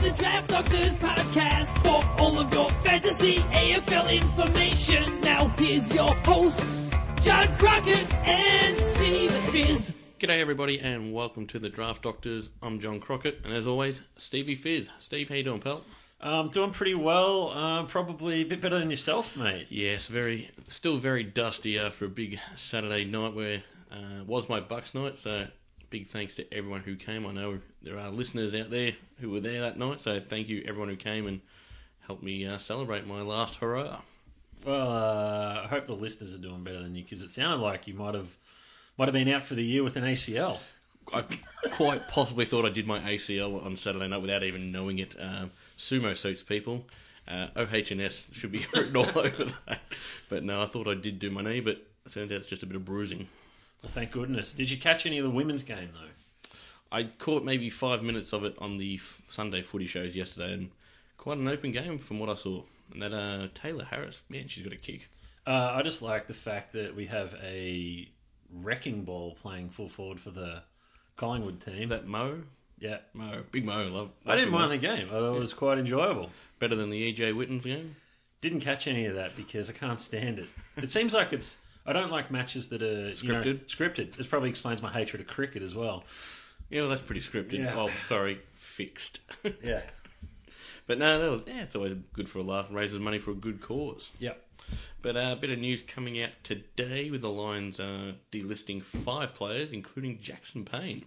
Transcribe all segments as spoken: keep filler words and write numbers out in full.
the Draft Doctors podcast for all of your fantasy A F L information. Now here's your hosts, John Crockett and Steve Fizz. G'day everybody and welcome to the Draft Doctors. I'm John Crockett and as always, Stevie Fizz. Steve, how you doing, pal? Um, doing pretty well. Uh, probably a bit better than yourself, mate. Yes, very, still very dusty after a big Saturday night where uh, was my Bucks night. So big thanks to everyone who came. I know there are listeners out there who were there that night. So thank you everyone who came and helped me uh, celebrate my last hurrah. Well, uh, I hope the listeners are doing better than you because it sounded like you might have might have been out for the year with an A C L. I quite possibly thought I did my A C L on Saturday night without even knowing it. Um, sumo suits, people. Uh, O H and S should be written all over that. But no, I thought I did do my knee, but it turned out it's just a bit of bruising. Well, thank goodness. Did you catch any of the women's game, though? I caught maybe five minutes of it on the f- Sunday footy shows yesterday, and quite an open game from what I saw. And that uh, Taylor Harris, man, she's got a kick. Uh, I just like the fact that we have a wrecking ball playing full forward for the Collingwood team. Is that Mo? Yeah. Mo. Big Mo. Love, love I didn't Mo. mind the game. I thought it was quite enjoyable. Better than the E J Wittens game? Didn't catch any of that because I can't stand it. It seems like it's... I don't like matches that are... Scripted? You know, scripted. This probably explains my hatred of cricket as well. Yeah, well, that's pretty scripted. Yeah. Oh, sorry. Fixed. Yeah. But no, that was, yeah, it's always good for a laugh and raises money for a good cause. Yep. But uh, a bit of news coming out today with the Lions uh, delisting five players, including Jackson Payne.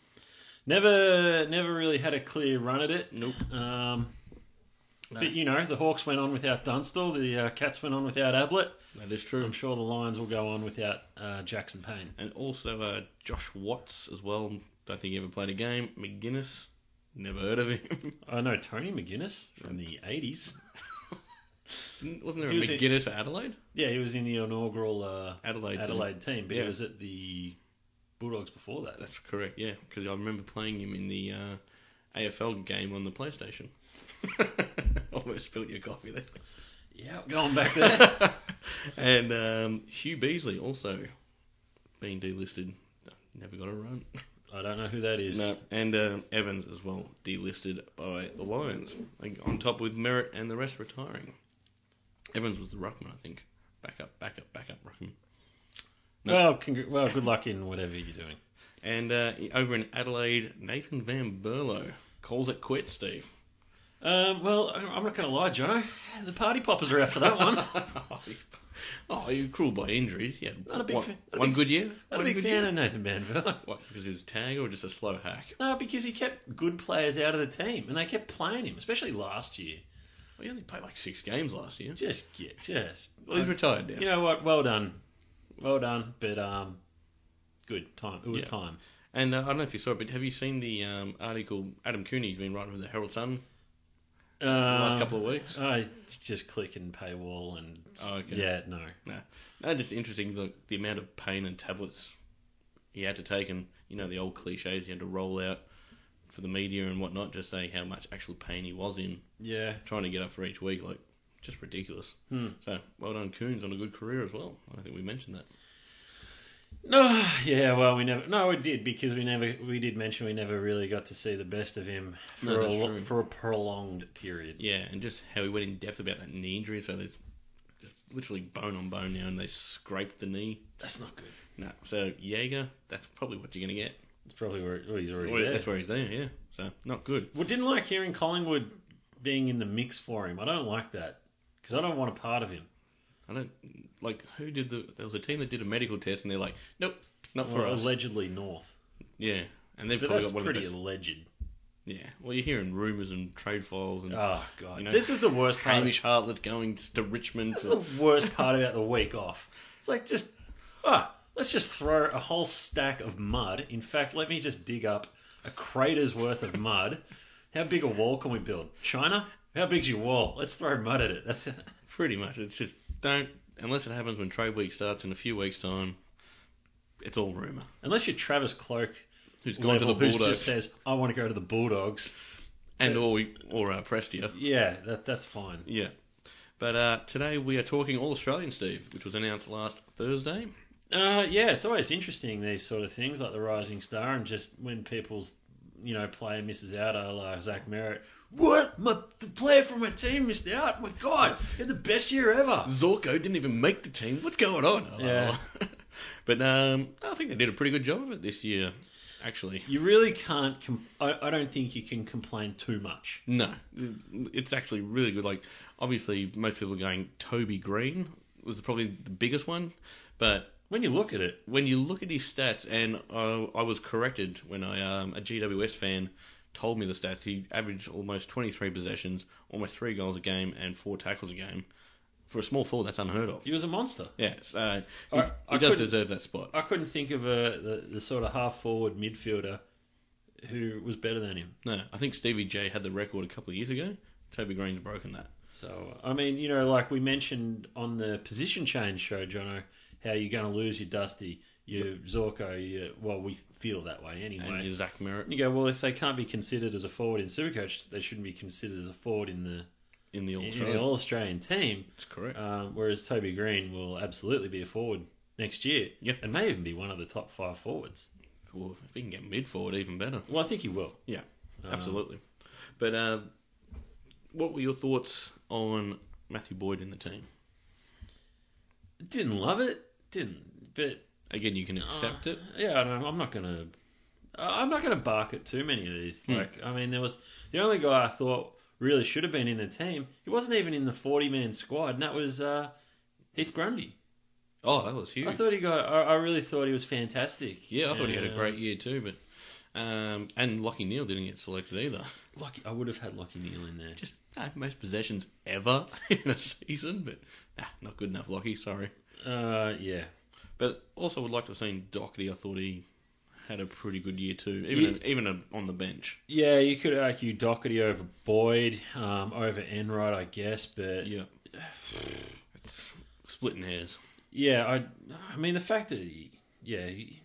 Never never really had a clear run at it. Nope. Um, No. But, you know, the Hawks went on without Dunstall. The uh, Cats went on without Ablett. That is true. I'm sure the Lions will go on without uh, Jackson Payne. And also uh, Josh Watts as well. Don't think he ever played a game. McGuinness. Never heard of him. I know Tony McGuinness from the eighties. Wasn't there He a was in- McGuinness at Adelaide? Yeah, he was in the inaugural uh, Adelaide team. Adelaide team, but Yeah. he was at the Bulldogs before that. That's correct, yeah. Because I remember playing him in the uh, A F L game on the PlayStation. Almost spilled your coffee there. Yeah, going back there. And um, Hugh Beasley also being delisted. Never got a run. I don't know who that is. No, and um, Evans as well, delisted by the Lions. Like, on top with Merritt and the rest retiring. Evans was the ruckman, I think. Back up, back up, back up, ruckman. No. Well, congr- well, good luck in whatever you're doing. And uh, over in Adelaide, Nathan Van Berlo calls it quits, Steve. Um, well, I'm not going to lie, Jono. The party poppers are out for that one. Oh, you're cruel by injuries. Yeah, Not a big one, fan- not a one big- good year? Not a One big good fan year? of Nathan Banville. What, because he was a tag or just a slow hack? No, because he kept good players out of the team, and they kept playing him, especially last year. Well, he only played like six games last year. Just get, just. Well, he's retired now. You know what? Well done, well done. But um, good time. It was Yeah. time. And uh, I don't know if you saw it, but have you seen the um, article Adam Cooney's been writing with the Herald Sun Uh, the last couple of weeks? I just click and paywall and Oh, okay. yeah, no. No, no, just interesting the the amount of pain and tablets he had to take, and you know the old cliches he had to roll out for the media and whatnot, just saying how much actual pain he was in Yeah. trying to get up for each week, like just ridiculous. Hmm. So well done, Coons, on a good career as well. I don't think we mentioned that. No, yeah. Well, we never. No, we did because we never. We did mention we never really got to see the best of him for No, a that's lo- true. for a prolonged period. Yeah, and just how he went in depth about that knee injury. So there's just literally bone on bone now, and they scraped the knee. That's not good. No, so Jaeger, that's probably what you're going to get. It's probably where well, he's already Well, there. that's where he's there. Yeah, so not good. Well, didn't like hearing Collingwood being in the mix for him. I don't like that because I don't want a part of him. I don't like who did the. There was a team that did a medical test, and they're like, nope, not for Or us. allegedly North, Yeah, and they've but probably that's got one of pretty the best. alleged. Yeah, well, you're hearing rumours and trade files, and Oh god, you know, this is the worst part. Hamish Hartlett going to Richmond. That's To, the worst part about the week off. It's like just ah, let's just throw a whole stack of mud. In fact, let me just dig up a crater's worth of mud. How big a wall can we build? China? How big's your wall? Let's throw mud at it. That's it. pretty much, it's just don't unless it happens when trade week starts in a few weeks' time. It's all rumour. Unless you're Travis Cloak, Who's gone to the who Bulldogs just says, "I want to go to the Bulldogs," and or or uh, Prestia. yeah, that that's fine. Yeah, but uh, today we are talking All Australian, Steve, which was announced last Thursday. Uh, yeah, it's always interesting these sort of things like the Rising Star and just when people's you know, player misses out, a la Zach Merritt. What? My, the player from my team missed out? My God, you had the best year ever. Zorko didn't even make the team. What's going on? Yeah. But um, I think they did a pretty good job of it this year, actually. You really can't... Com- I, I don't think you can complain too much. No, it's actually really good. Like, obviously, most people are going Toby Green was probably the biggest one, but When you look at it, when you look at his stats, and I, I was corrected when I um, a G W S fan told me the stats. He averaged almost twenty-three possessions, almost three goals a game, and four tackles a game. For a small forward, that's unheard of. he was a monster. Yeah, so he, I- he I does couldn't- deserve that spot. I couldn't think of a the, the sort of half-forward midfielder who was better than him. No, I think Stevie J had the record a couple of years ago. Toby Green's broken that. So, I mean, you know, like we mentioned on the position change show, Jono, how you're going to lose your Dusty, your Zorko, your, well, we feel that way anyway. And his Zach Merritt And you go, well, if they can't be considered as a forward in Supercoach, they shouldn't be considered as a forward in the in the in the All-Australian. All-Australian team. That's correct. Um, whereas Toby Green will absolutely be a forward next year. Yep. And may even be one of the top five forwards. Well, if he can get mid-forward, even better. Well, I think he will. Yeah, Um, absolutely. But uh, what were your thoughts on Matthew Boyd in the team? Didn't love it. Didn't. But Again, you can accept Uh, it. Yeah, I don't, I'm not gonna. I'm not gonna bark at too many of these. Hmm. Like, I mean, there was the only guy I thought really should have been in the team. He wasn't even in the forty-man squad, and that was uh, Heath Grundy. Oh, that was huge. I thought he got. I, I really thought he was fantastic. yeah, I thought he had a Uh, great year too. But um, and Lockie Neal didn't get selected either. Lucky, I would have had Lockie Neal in there. Just uh, most possessions ever in a season, but nah, not good enough, Lockie. Sorry. Uh, yeah. But also would like to have seen Doherty. I thought he had a pretty good year too, even Yeah. even on the bench. Yeah, you could argue Doherty over Boyd, um, over Enright, I guess, but Yeah, it's splitting hairs. yeah, I, I mean the fact that he, yeah, he,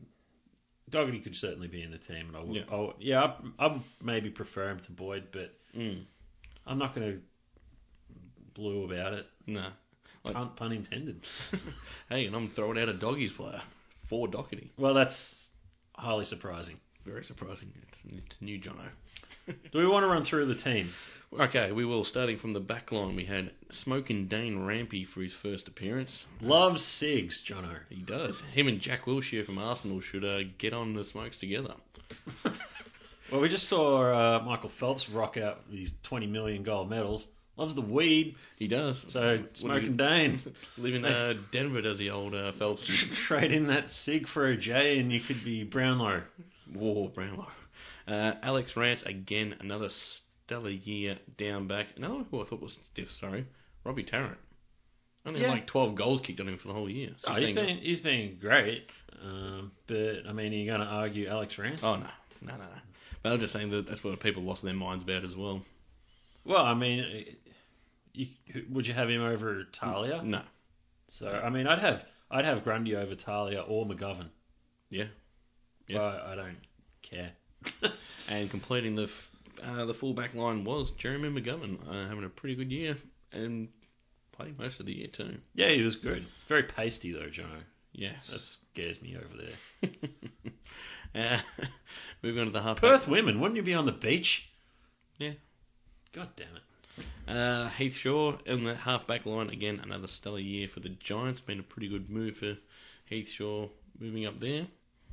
Doherty could certainly be in the team, and I would, Yeah. I would- yeah, I, I maybe prefer him to Boyd, but Mm. I'm not going to blue about it. Nah. Like- Pun, pun intended. Hey, and I'm throwing out a doggies player for Doherty. Well, that's highly surprising. Very surprising. It's, it's new Jono. Do we want to run through the team? Okay, we will. Starting from the back line, we had Smoking Dane Rampy for his first appearance. Loves Sigs, Jono. He does. Him and Jack Wilshere from Arsenal should uh, get on the smokes together. Well, we just saw uh, Michael Phelps rock out with his twenty million gold medals. Loves the weed, He does. so Smoking Dane. Live in uh, Denver, does the old uh, Phelps. Trade in that Sig for a J and you could be Brownlow. War Brownlow. Uh, Alex Rance, again, another stellar year down back. Another one who I thought was stiff, sorry. Robbie Tarrant. Only Yeah. had like twelve goals kicked on him for the whole year. Oh, he's sixteen been he's been great, um, but I mean, are you going to argue Alex Rance? Oh, no. No, no, no. But I'm just saying that that's what people lost their minds about as well. Well, I mean, you, would you have him over Talia? No. So I mean, I'd have I'd have Grundy over Talia or McGovern. Yeah. Yeah. But I don't care. And completing the f- uh, the full back line was Jeremy McGovern, uh, having a pretty good year and playing most of the year too. Yeah, he was good. Very pasty though, Jono. Yes. That scares me over there. Uh, moving on to the half. Perth women, wouldn't you be on the beach? Yeah. God damn it. Uh, Heath Shaw in the half back line again. Another stellar year for the Giants. Been a pretty good move for Heath Shaw moving up there.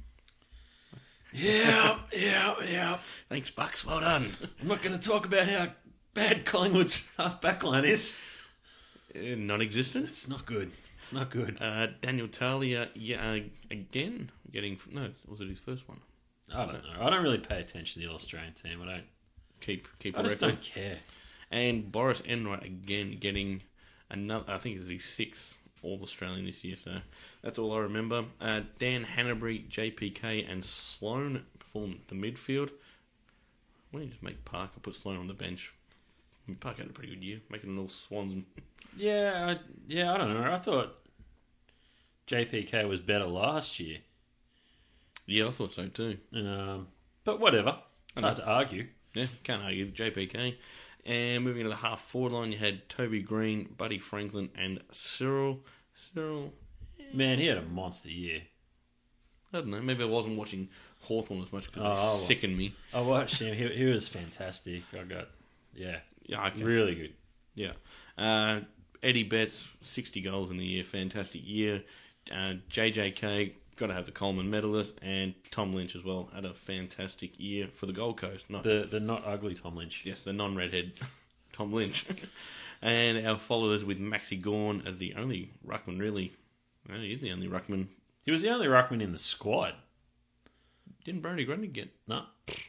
Yeah, yeah, yeah. Thanks, Bucks. Well done. I'm not going to talk about how bad Collingwood's half back line is. Uh, non-existent. It's not good. It's not good. Uh, Daniel Talia, yeah, uh, again getting no. Was it his first one? I don't know. I don't really pay attention to the Australian team. I don't. Keep keep. I a just record. don't care. And Boris Enright again getting another. I think it's his sixth All Australian this year. So that's all I remember. Uh, Dan Hanbury, J P K, and Sloan performed the midfield. Why don't you just make Parker put Sloan on the bench? I mean, Parker had a pretty good year, making little swans. Yeah, I, yeah. I don't know. I thought J P K was better last year. Yeah, I thought so too. Um, but whatever. It's hard to argue. Yeah, can't argue. J P K. And moving to the half forward line, you had Toby Green, Buddy Franklin, and Cyril. Cyril, Man, he had a monster year. I don't know. Maybe I wasn't watching Hawthorn as much because Oh, they well. sickened me. I watched him. He, he was fantastic. I got, yeah, Yeah, okay. really good. Yeah. Uh, Eddie Betts, sixty goals in the year, fantastic year. Uh, J J K, got to have the Coleman medalist, and Tom Lynch as well, had a fantastic year for the Gold Coast. Not The the not ugly Tom Lynch. Yes, the non-redhead Tom Lynch. And our followers with Maxi Gorn as the only ruckman, really. Well, he is the only ruckman. He was the only ruckman in the squad. Didn't Brody Grundy get? No.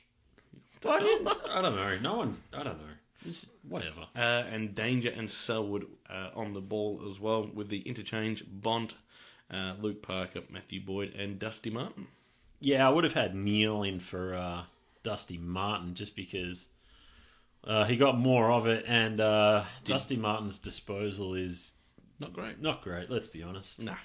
I, didn't, I don't know. No one. I don't know. Just whatever. Uh, and Danger and Selwood uh, on the ball as well with the interchange. Bont, uh, Luke Parker, Matthew Boyd, and Dusty Martin. Yeah, I would have had Neil in for uh, Dusty Martin just because uh, he got more of it, and uh, Dusty Martin's disposal is Not great. not great. Let's be honest. Nah.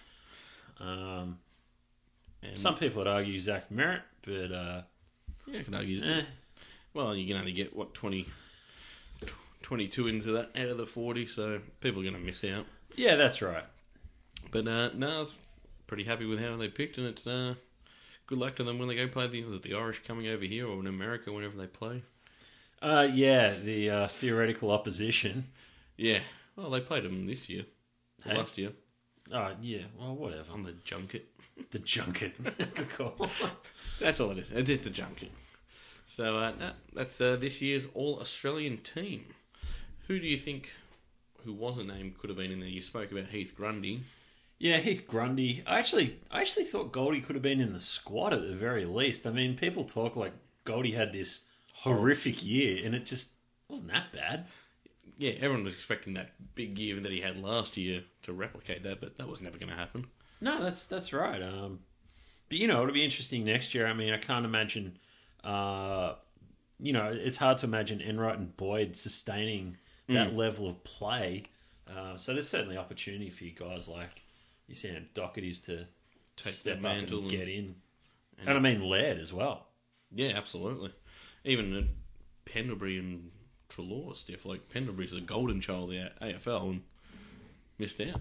Um, And some people would argue Zach Merritt, but uh, yeah, I can argue. eh. Well, you can only get, what, twenty, twenty-two into that out of the forty, so people are going to miss out. yeah, that's right. But uh, no, I was pretty happy with how they picked, and it's uh, good luck to them when they go play the, the Irish coming over here or in America whenever they play. Uh, yeah, the uh, theoretical opposition. Yeah. Well, they played them this year. Hey? Last year. Oh, yeah, well, whatever. On the junket. The junket. Good call. That's all it is. It's it's a junket. So uh, no, that's uh, this year's All-Australian team. Who do you think, who wasn't named, could have been in there? You spoke about Heath Grundy. Yeah, Heath Grundy. I actually, I actually thought Goldie could have been in the squad at the very least. I mean, people talk like Goldie had this horrific year, and it just wasn't that bad. Yeah, everyone was expecting that big year that he had last year to replicate that, but that was never going to happen. No, that's that's right. Um, but you know, it'll be interesting next year. I mean, I can't imagine. Uh, you know, it's hard to imagine Enright and Boyd sustaining that Mm. level of play. Uh, so there's certainly opportunity for you guys like you see Doherty's to Take step that up mantle and and- get in, and- and I mean Laird as well. Yeah, absolutely. Even uh, Pendlebury and Treloar stiff. Like, Pendlebury's a golden child of the A F L and missed out.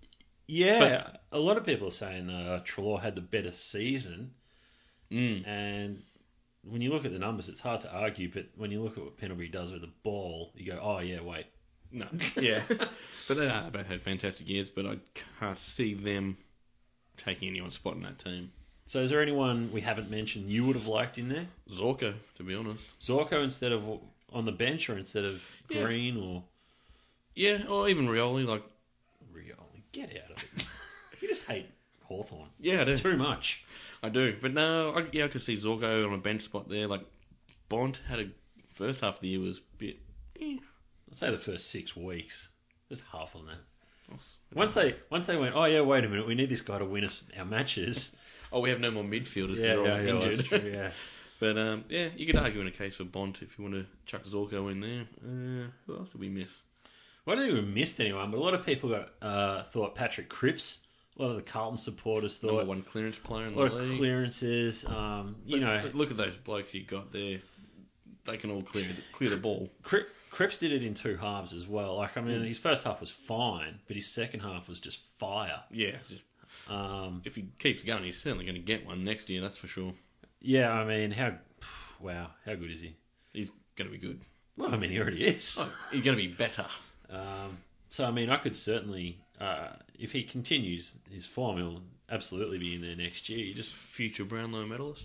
Yeah, a lot of people are saying uh, Treloar had the better season, Mm. and when you look at the numbers, it's hard to argue. But when you look at what Pendlebury does with the ball, you go, "Oh yeah, wait." No, yeah. But they uh, both had fantastic years, but I can't see them taking anyone's spot in that team. So, is there anyone we haven't mentioned you would have liked in there? Zorko, to be honest. Zorko instead of on the bench, or instead of Yeah. Green or Yeah, or even Rioli. Like, Rioli? Get out of it! You just hate Hawthorn yeah, I do. too much. I do. But no, I, yeah, I could see Zorko on a bench spot there. Like, Bont had a first half of the year was a bit. Eh. I'd say the first six weeks, just half on that. That's- Once they once they went, oh yeah, wait a minute, we need this guy to win us our matches. Oh, we have no more midfielders because Yeah, they're all yeah, yeah, injured. that's true, yeah. But um, yeah, you could argue in a case for Bont if you want to chuck Zorko in there. Uh, who else did we miss? Well, I don't think we missed anyone, but a lot of people got uh, thought Patrick Cripps. A lot of the Carlton supporters Number thought one clearance player in a the lot of league. clearances. Um, you But- know, but look at those blokes you got there. They can all clear clear the ball. Cri- Cripps did it in two halves as well. Like, I Mm. mean, his first half was fine, but his second half was just fire. Yeah, just Um, if he keeps going, he's certainly going to get one next year. That's for sure. yeah, I mean, how wow, how good is he? He's going to be good. Well, I mean, he already is. Oh, he's going to be better. Um, so, I mean, I could certainly, uh, if he continues his form, he'll absolutely be in there next year. You Just just, future Brownlow medalist,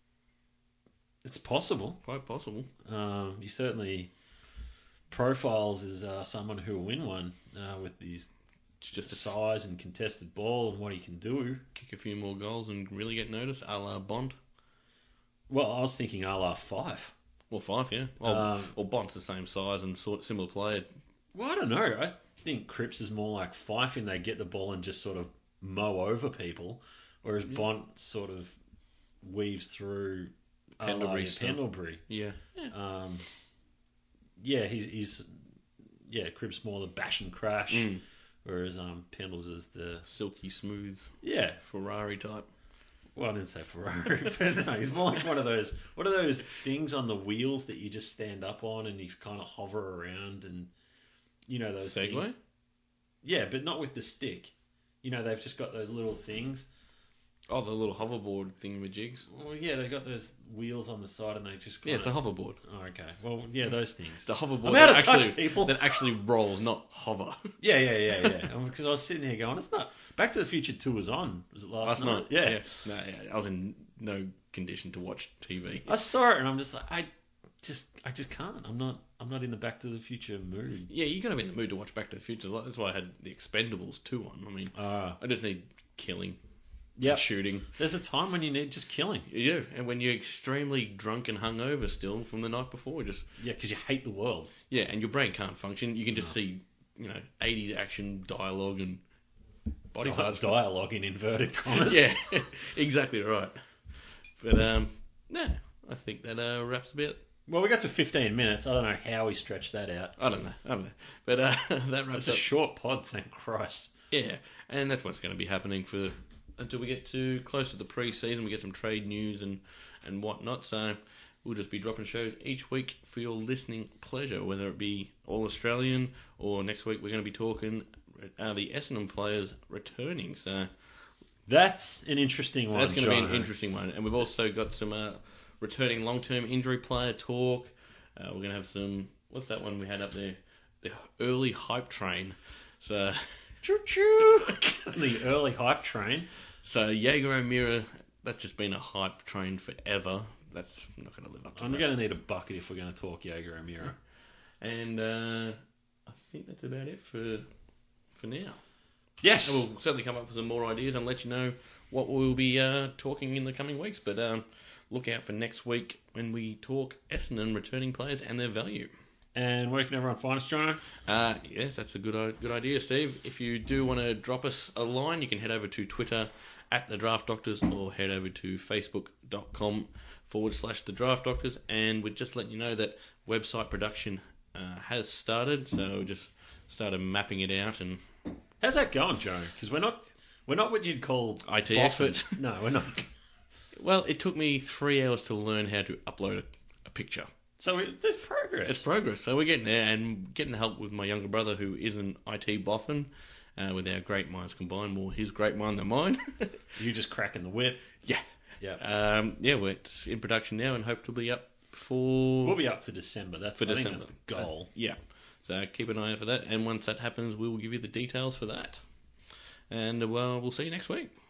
it's possible. quite possible. Um, he certainly profiles as uh, someone who will win one uh, with his It's just a size and contested ball and what he can do. kick a few more goals and really get noticed, a la Bond. Well, I was thinking a la Fife. Or five, yeah. Well, Um, or Bond's the same size and sort similar player. Well, I don't know. I think Cripps is more like Fife in they get the ball and just sort of mow over people, whereas Bont sort of weaves through a la Pendlebury your stuff. Pendlebury. Yeah. Um, yeah, he's, he's yeah, Cripps more the bash and crash, Mm. whereas um, Pendles is the Silky smooth yeah. Ferrari type. Well, I didn't say Ferrari, but no, he's more like one of those what are those things on the wheels that you just stand up on and you kind of hover around and you know those Segway? things. Yeah, but not with the stick. You know, they've just got those little things. Oh, the little hoverboard thingamajigs. Well, yeah, they got those wheels on the side, and they just Yeah, kinda... the hoverboard. Oh, okay. Well, yeah, those things. The hoverboard I'm that out of touch, actually, people. that actually rolls, not hover. Yeah, yeah, yeah, yeah. Because I was sitting here going, it's not... Back to the Future two was on. Was it last, Last night? night. Yeah. No, yeah. I was in no condition to watch T V. I saw it, and I'm just like, I just, I just can't. I'm not, I'm not in the Back to the Future mood. Yeah, you got to be in the mood to watch Back to the Future. That's why I had the Expendables two on. I mean, Ah, I just need killing, yeah. and shooting. There's a time when you need just killing. Yeah, and when you're extremely drunk and hungover still from the night before, just Yeah, because you hate the world. yeah, and your brain can't function. You can just see, you know, eighties action dialogue and body Di- parts. dialogue in inverted commas. Yeah, exactly right. But um, no, I think that uh, wraps about. Well, we got to fifteen minutes. I don't know how we stretched that out. I don't know, I don't know, but uh, that wraps It's a up. short pod, thank Christ. Yeah, and that's what's going to be happening for until we get to close to the pre-season. We get some trade news and and whatnot. So we'll just be dropping shows each week for your listening pleasure, whether it be all Australian or next week we're going to be talking uh, the Essendon players returning. So That's an interesting one. that's going to be an Jono. interesting one. And we've also got some uh, returning long-term injury player talk. Uh, we're going to have some. What's that one we had up there? The early hype train. So. Choo choo. The early hype train. So Jaeger O'Meara, that's just been a hype train forever. That's not going to live up to I'm that. going to need a bucket if we're going to talk Jaeger O'Meara. And uh, I think that's about it for for now. Yes. And we'll certainly come up with some more ideas and let you know what we'll be uh, talking in the coming weeks. But um, look out for next week when we talk Essendon returning players and their value. And where can everyone find us, Jono? Uh, yes, that's a good i- good idea, Steve. If you do want to drop us a line, you can head over to Twitter at The Draft Doctors or head over to facebook.com forward slash The Draft Doctors. And we'd just let you know that website production uh, has started. So we just started mapping it out and How's that going, Joe? Because we're not, we're not what you'd call I T boffins. effort. No, we're not. well, it took me three hours to learn how to upload a, a picture. So we, there's progress. It's progress. So we're getting there and getting the help with my younger brother who is an I T boffin. Uh, with our great minds combined, more his great mind than mine. You just cracking the whip. yeah. Yeah. Um, yeah, we're it's in production now and hope to be up for... We'll be up for December. That's, for I think December. that's the goal. That's- yeah. So keep an eye out for that. And once that happens, we will give you the details for that. And uh, well, we'll see you next week.